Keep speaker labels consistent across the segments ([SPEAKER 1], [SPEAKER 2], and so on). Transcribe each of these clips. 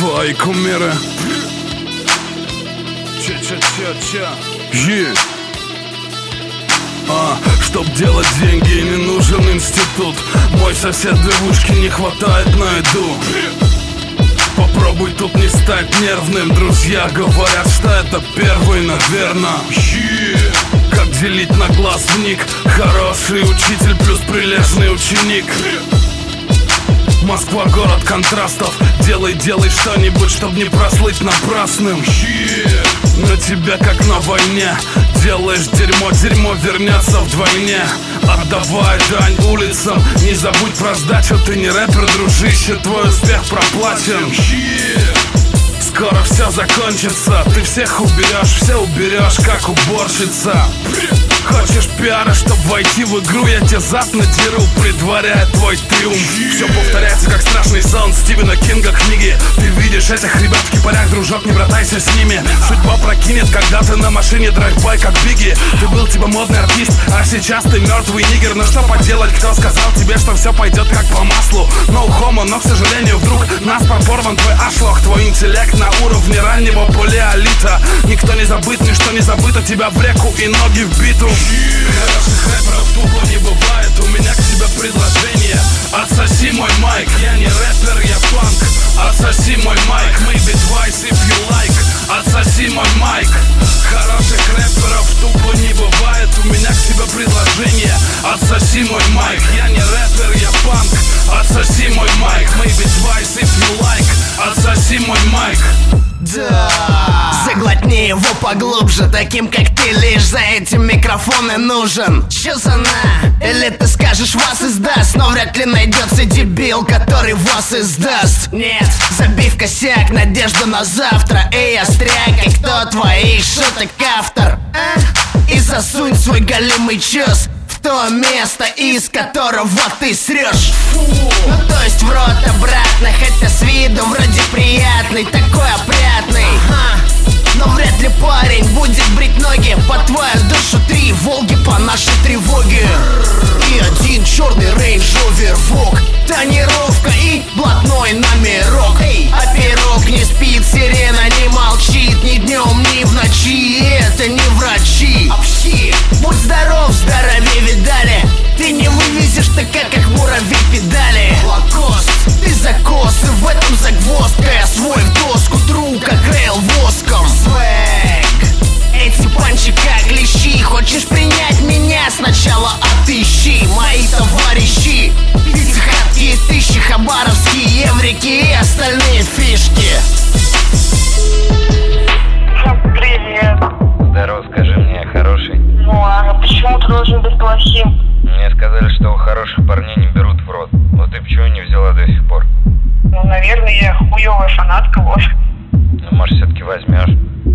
[SPEAKER 1] твои кумиры. Чтоб делать деньги, не нужен институт. Мой сосед две вышки, не хватает на еду. Попробуй тут не стать нервным. Друзья говорят, что это первый, наверное. Как делить на глаз вник? Хороший учитель плюс прилежный ученик. Москва город контрастов. Делай что-нибудь, чтоб не прослыть напрасным. На тебя как на войне. Делаешь дерьмо, дерьмо вернется вдвойне. Отдавай дань улицам. Не забудь про сдачу, ты не рэпер, дружище. Твой успех проплачен. Скоро все закончится. Ты всех уберешь, все уберешь, как уборщица. Хочешь пиара, чтоб войти в игру? Я тебе зад надеру, предваряя твой триумф. Все повторяется, как страшный сон Стивена Кинга книги. Ты видишь этих ребят в кипарях, дружок, не братайся с ними. Судьба прокинет, когда ты на машине драйв-бай, как Бигги. Ты был типа модный артист, а сейчас ты мертвый нигер. Но что поделать, кто сказал тебе, что все пойдет как по маслу? No homo, но, к сожалению, вдруг нас порван твой ашлох. Твой интеллект на уровне раннего палеолита. Никто не забыт, ничто не забыто. Тебя в реку и ноги в биту. Хороших рэперов тупо не бывает. У меня к тебе предложение. Отсоси мой майк. Я не рэпер, я панк. Отсоси мой майк. Maybe twice if you like. Отсоси мой майк. Хороших рэперов тупо не бывает. У меня к тебе предложение. Отсоси мой майк. Я не рэпер, я панк. Отсоси мой майк. Maybe twice if you like. Отсоси мой майк.
[SPEAKER 2] Да. Заглотни его поглубже. Таким как ты лишь за этим микрофон и нужен. Чё за на? Или ты скажешь вас издаст? Но вряд ли найдется дебил, который вас издаст. Нет, забей в косяк, надежда на завтра. Эй, остряк, и кто твоих шуток автор? И засунь свой голимый чёс в то место, из которого ты срёшь. Ну то есть в рот обратно. Хотя с виду вроде приятный, такой опрятный. Но вряд ли парень будет брить ноги. По твою душу 3 Волги по нашей тревоге. И один черный Range Rover Vogue. Тонировка и блатной номерок. А пирог не спит, сирена не молчит. Ни днем, ни в ночи. Это не врачи. Будь здоров, здоровее видали. Ты не вывезешь такая, как муравей педали. Лакост, ты закос, и в этом загвоздка. Я свой в доску тру, как рейл воском. Свэг, эти панчи как лещи. Хочешь принять меня? Сначала отыщи мои товарищи. Пятихатки, тысячи, хабаровские еврики и остальные фишки.
[SPEAKER 3] Привет.
[SPEAKER 4] Здорово, скажи мне, я хороший?
[SPEAKER 3] Ну а почему ты должен быть плохим?
[SPEAKER 4] Мне сказали, что у хороших парней не берут в рот. Вот ты почему не взяла до сих пор?
[SPEAKER 3] Ну, наверное, я хуёвая фанатка, вот.
[SPEAKER 4] Ну, может, все-таки возьмешь?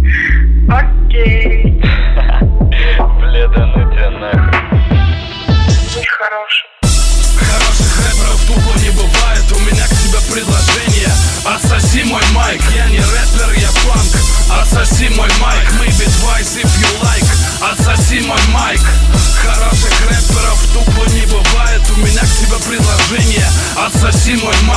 [SPEAKER 3] Окей.
[SPEAKER 4] Бля, да ну тебя нахуй.
[SPEAKER 3] Будь хорошим.
[SPEAKER 1] Хороших рэперов тупо не бывает. У меня к тебе предложение. Отсоси мой майк. Я не рэпер, я панк. Отсоси мой майк. Maybe twice if you like. Отсоси мой майк. Хороших рэперов тупо не бывает. У меня к тебе предложение. Отсоси мой майк.